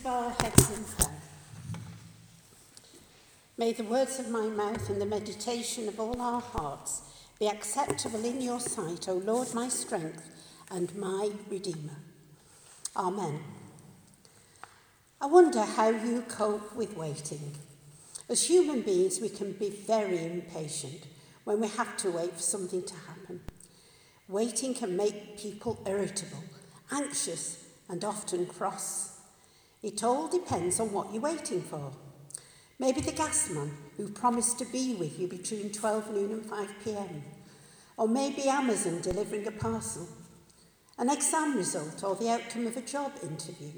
bow our heads in prayer. May the words of my mouth and the meditation of all our hearts be acceptable in your sight, O Lord, my strength and my Redeemer. Amen. I wonder how you cope with waiting. As human beings, we can be very impatient when we have to wait for something to happen. Waiting can make people irritable, anxious, and often cross. It all depends on what you're waiting for. Maybe the gas man who promised to be with you between 12 noon and 5 p.m. Or maybe Amazon delivering a parcel. An exam result or the outcome of a job interview.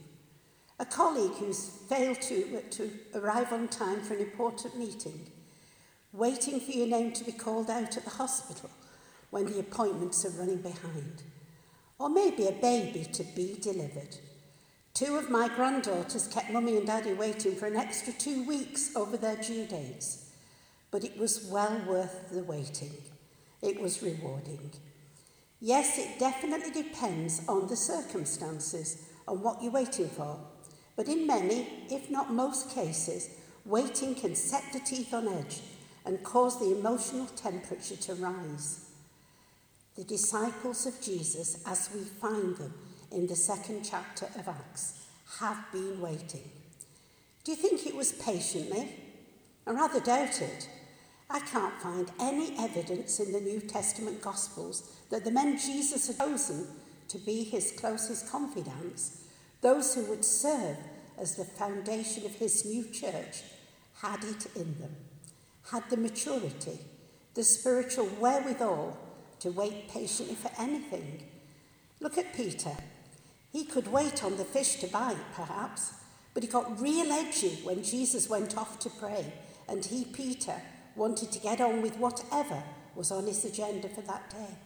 A colleague who's failed to arrive on time for an important meeting. Waiting for your name to be called out at the hospital when the appointments are running behind. Or maybe a baby to be delivered. 2 of my granddaughters kept Mummy and Daddy waiting for an extra 2 weeks over their due dates. But it was well worth the waiting. It was rewarding. Yes, it definitely depends on the circumstances, on what you're waiting for. But in many, if not most cases, waiting can set the teeth on edge and cause the emotional temperature to rise. The disciples of Jesus, as we find them in the 2nd chapter of Acts, have been waiting. Do you think it was patiently? I rather doubt it. I can't find any evidence in the New Testament Gospels that the men Jesus had chosen to be his closest confidants, those who would serve as the foundation of his new church, had it in them, had the maturity, the spiritual wherewithal to wait patiently for anything. Look at Peter. He could wait on the fish to bite, perhaps, but he got real edgy when Jesus went off to pray, and he, Peter, wanted to get on with whatever was on his agenda for that day.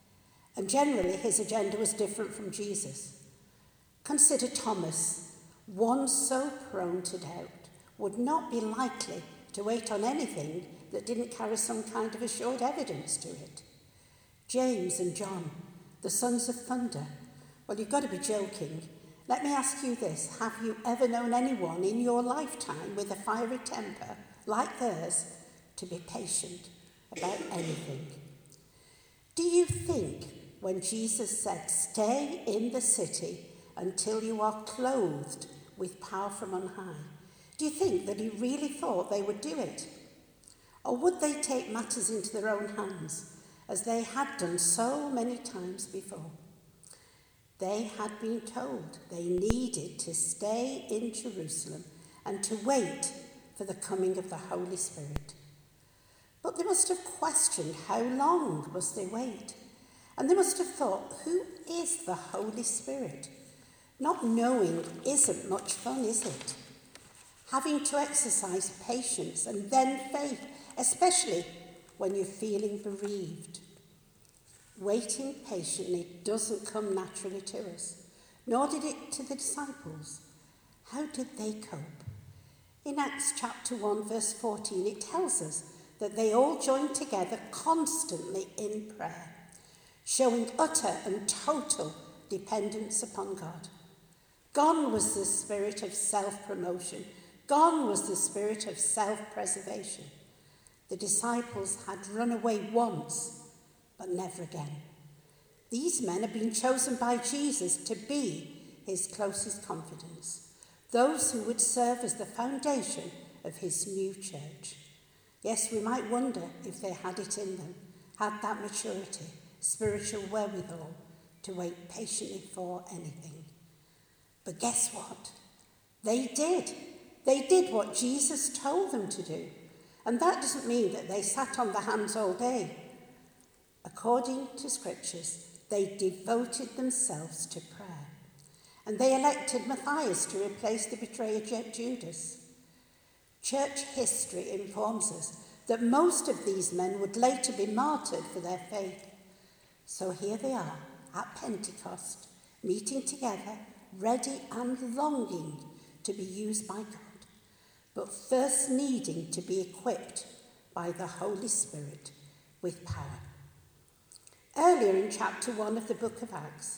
And generally, his agenda was different from Jesus. Consider Thomas, one so prone to doubt, would not be likely to wait on anything that didn't carry some kind of assured evidence to it. James and John, the sons of thunder. Well, you've got to be joking. Let me ask you this. Have you ever known anyone in your lifetime with a fiery temper like theirs to be patient about anything? Do you think when Jesus said, "Stay in the city until you are clothed with power from on high," do you think that he really thought they would do it? Or would they take matters into their own hands, as they had done so many times before? They had been told they needed to stay in Jerusalem and to wait for the coming of the Holy Spirit. But they must have questioned how long must they wait? And they must have thought, who is the Holy Spirit? Not knowing isn't much fun, is it? Having to exercise patience and then faith, especially when you're feeling bereaved. Waiting patiently doesn't come naturally to us, nor did it to the disciples. How did they cope? In Acts chapter 1, verse 14, it tells us that they all joined together constantly in prayer, showing utter and total dependence upon God. Gone was the spirit of self-promotion. Gone was the spirit of self-preservation. The disciples had run away once, but never again. These men have been chosen by Jesus to be his closest confidants, those who would serve as the foundation of his new church. Yes, we might wonder if they had it in them, had that maturity, spiritual wherewithal to wait patiently for anything. But guess what? They did. They did what Jesus told them to do. And that doesn't mean that they sat on their hands all day. According to scriptures, they devoted themselves to prayer. And they elected Matthias to replace the betrayer Judas. Church history informs us that most of these men would later be martyred for their faith. So here they are at Pentecost, meeting together, ready and longing to be used by God, but first needing to be equipped by the Holy Spirit with power. Earlier in chapter 1 of the book of Acts,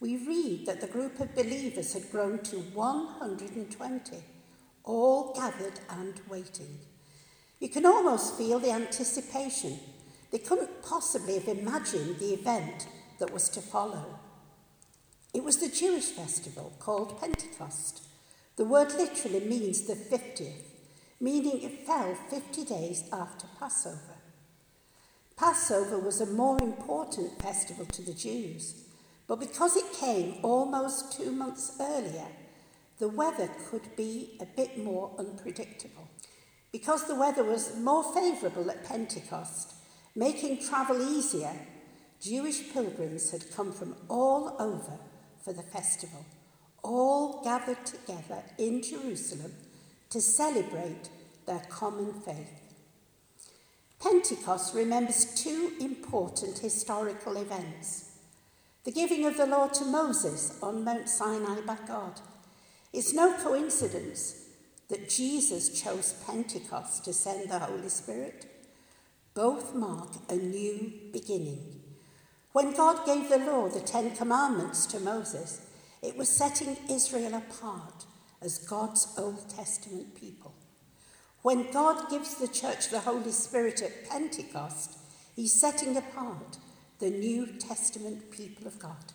we read that the group of believers had grown to 120, all gathered and waiting. You can almost feel the anticipation. They couldn't possibly have imagined the event that was to follow. It was the Jewish festival called Pentecost. The word literally means the 50th, meaning it fell 50 days after Passover. Passover was a more important festival to the Jews, but because it came almost 2 months earlier, the weather could be a bit more unpredictable. Because the weather was more favourable at Pentecost, making travel easier, Jewish pilgrims had come from all over for the festival, all gathered together in Jerusalem to celebrate their common faith. Pentecost remembers 2 important historical events. The giving of the law to Moses on Mount Sinai by God. It's no coincidence that Jesus chose Pentecost to send the Holy Spirit. Both mark a new beginning. When God gave the law, the 10 Commandments, to Moses, it was setting Israel apart as God's Old Testament people. When God gives the church the Holy Spirit at Pentecost, he's setting apart the New Testament people of God.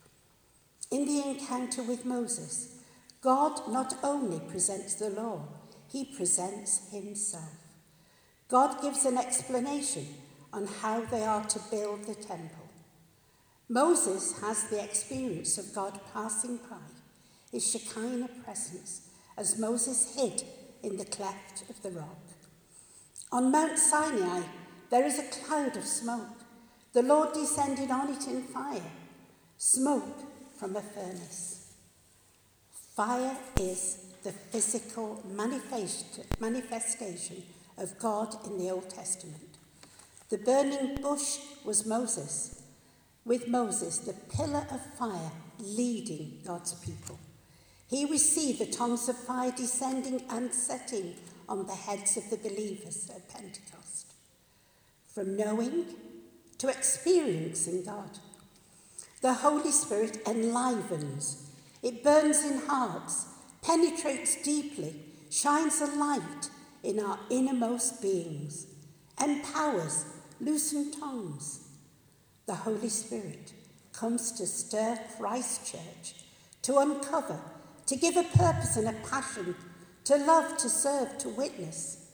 In the encounter with Moses, God not only presents the law, he presents himself. God gives an explanation on how they are to build the temple. Moses has the experience of God passing by, his Shekinah presence, as Moses hid in the cleft of the rock. On Mount Sinai, there is a cloud of smoke. The Lord descended on it in fire, smoke from a furnace. Fire is the physical manifestation of God in the Old Testament. The burning bush was Moses. With Moses, the pillar of fire leading God's people. He received the tongues of fire descending and setting on the heads of the believers at Pentecost. From knowing to experiencing God. The Holy Spirit enlivens. It burns in hearts, penetrates deeply, shines a light in our innermost beings, empowers, loosens tongues. The Holy Spirit comes to stir Christ Church, to uncover, to give a purpose and a passion, to love, to serve, to witness.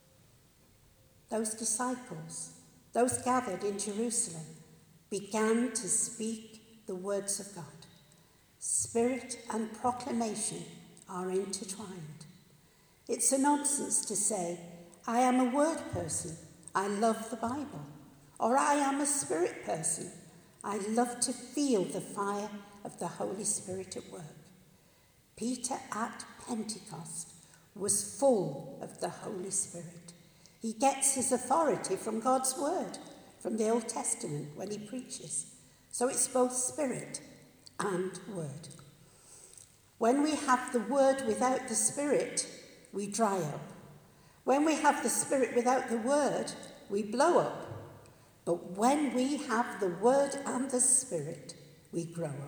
Those disciples, those gathered in Jerusalem, began to speak the words of God. Spirit and proclamation are intertwined. It's a nonsense to say, I am a word person, I love the Bible. Or I am a spirit person. I love to feel the fire of the Holy Spirit at work. Peter at Pentecost was full of the Holy Spirit. He gets his authority from God's word, from the Old Testament when he preaches. So it's both spirit and word. When we have the word without the spirit, we dry up. When we have the spirit without the word, we blow up. But when we have the word and the spirit, we grow up.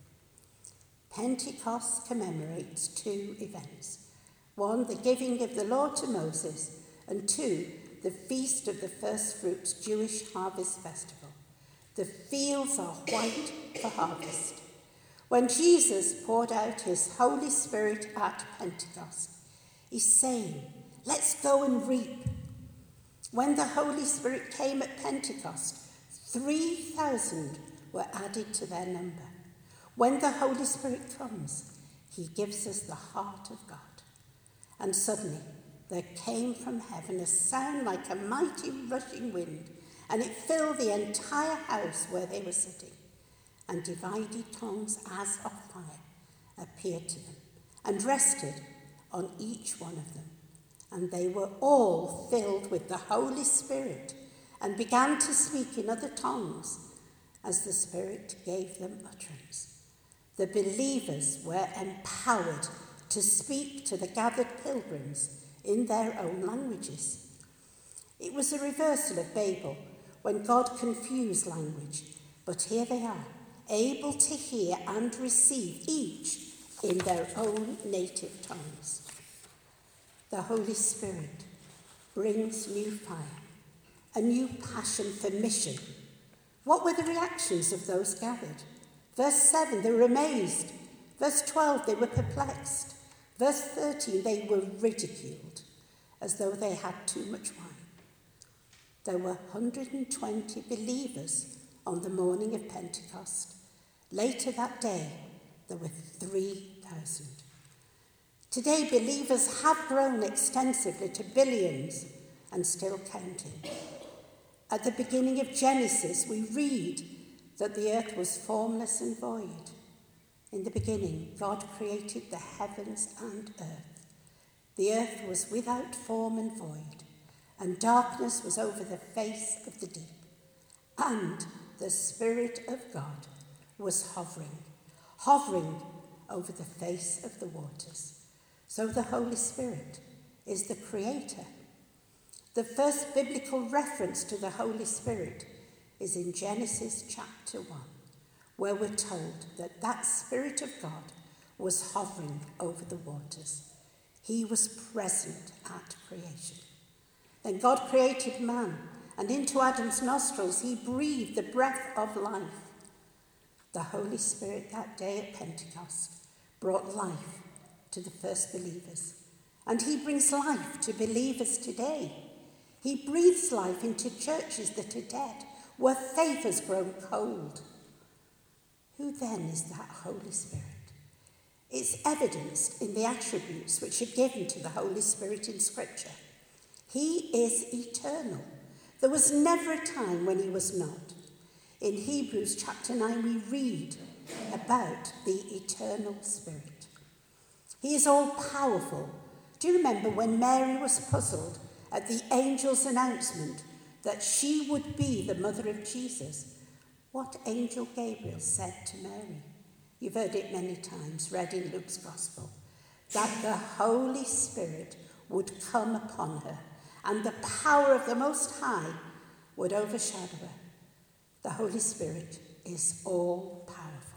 Pentecost commemorates 2 events. 1, the giving of the law to Moses, and 2, the feast of the first fruits Jewish harvest festival. The fields are white for harvest. When Jesus poured out his Holy Spirit at Pentecost, he's saying, let's go and reap. When the Holy Spirit came at Pentecost, 3,000 were added to their number. When the Holy Spirit comes, he gives us the heart of God. And suddenly there came from heaven a sound like a mighty rushing wind, and it filled the entire house where they were sitting. And divided tongues as of fire appeared to them, and rested on each one of them. And they were all filled with the Holy Spirit and began to speak in other tongues as the Spirit gave them utterance. The believers were empowered to speak to the gathered pilgrims in their own languages. It was a reversal of Babel when God confused language, but here they are, able to hear and receive each in their own native tongues. The Holy Spirit brings new fire, a new passion for mission. What were the reactions of those gathered? Verse 7, they were amazed. Verse 12, they were perplexed. Verse 13, they were ridiculed, as though they had too much wine. There were 120 believers on the morning of Pentecost. Later that day, there were 3,000. Today, believers have grown extensively to billions and still counting. At the beginning of Genesis, we read that the earth was formless and void. In the beginning, God created the heavens and earth. The earth was without form and void, and darkness was over the face of the deep. And the Spirit of God was hovering over the face of the waters. So the Holy Spirit is the creator. The first biblical reference to the Holy Spirit is in Genesis chapter 1, where we're told that that Spirit of God was hovering over the waters. He was present at creation. Then God created man, and into Adam's nostrils he breathed the breath of life. The Holy Spirit that day at Pentecost brought life to the first believers, and he brings life to believers today. He breathes life into churches that are dead, where faith has grown cold. Who then is that Holy Spirit? It's evidenced in the attributes which are given to the Holy Spirit in Scripture. He is eternal. There was never a time when he was not. In Hebrews chapter 9 we read about the eternal Spirit. He is all-powerful. Do you remember when Mary was puzzled at the angel's announcement that she would be the mother of Jesus? What angel Gabriel said to Mary? You've heard it many times, read in Luke's Gospel, that the Holy Spirit would come upon her and the power of the Most High would overshadow her. The Holy Spirit is all-powerful.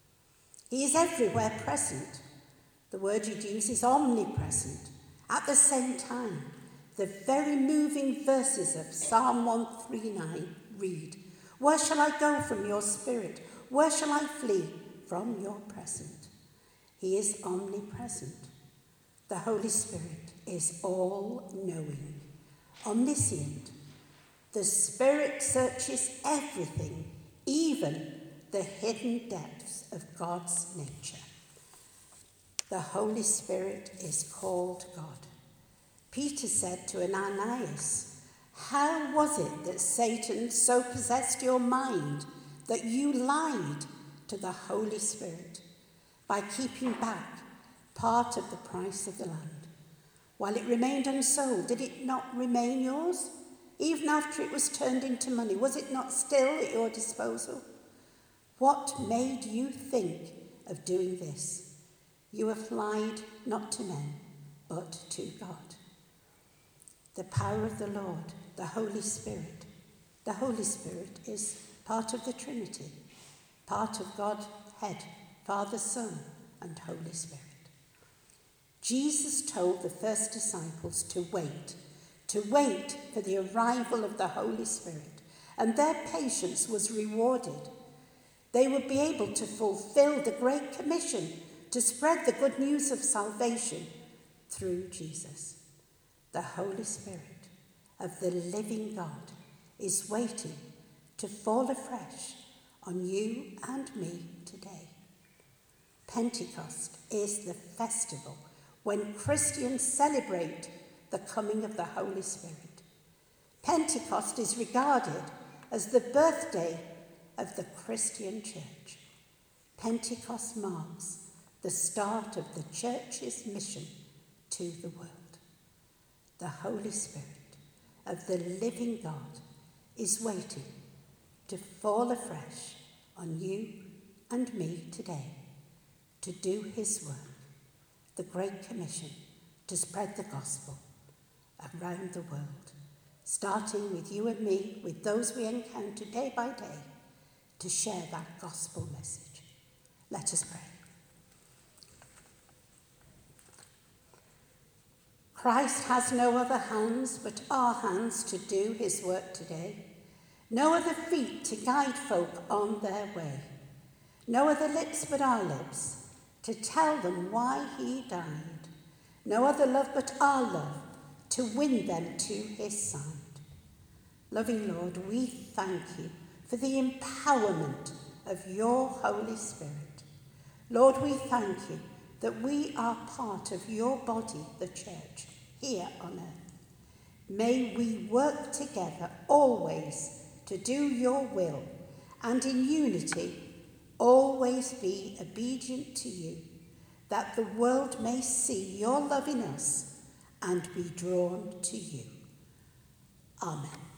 He is everywhere present. The word you'd use is omnipresent. At the same time, the very moving verses of Psalm 139 read, "Where shall I go from your spirit? Where shall I flee from your presence?" He is omnipresent. The Holy Spirit is all-knowing, omniscient. The Spirit searches everything, even the hidden depths of God's nature. The Holy Spirit is called God. Peter said to Ananias, "How was it that Satan so possessed your mind that you lied to the Holy Spirit by keeping back part of the price of the land? While it remained unsold, did it not remain yours? Even after it was turned into money, was it not still at your disposal? What made you think of doing this? You have lied not to men, but to God." The power of the Lord, the Holy Spirit. The Holy Spirit is part of the Trinity, part of Godhead, Father, Son, and Holy Spirit. Jesus told the first disciples to wait for the arrival of the Holy Spirit, and their patience was rewarded. They would be able to fulfill the Great Commission to spread the good news of salvation through Jesus. The Holy Spirit of the living God is waiting to fall afresh on you and me today. Pentecost is the festival when Christians celebrate the coming of the Holy Spirit. Pentecost is regarded as the birthday of the Christian church. Pentecost marks the start of the church's mission to the world. The Holy Spirit of the living God is waiting to fall afresh on you and me today to do his work, the Great Commission to spread the gospel around the world, starting with you and me, with those we encounter day by day, to share that gospel message. Let us pray. Christ has no other hands but our hands to do his work today, no other feet to guide folk on their way, no other lips but our lips to tell them why he died, no other love but our love to win them to his side. Loving Lord, we thank you for the empowerment of your Holy Spirit. Lord, we thank you that we are part of your body, the church, here on earth. May we work together always to do your will, and in unity always be obedient to you, that the world may see your love in us and be drawn to you. Amen.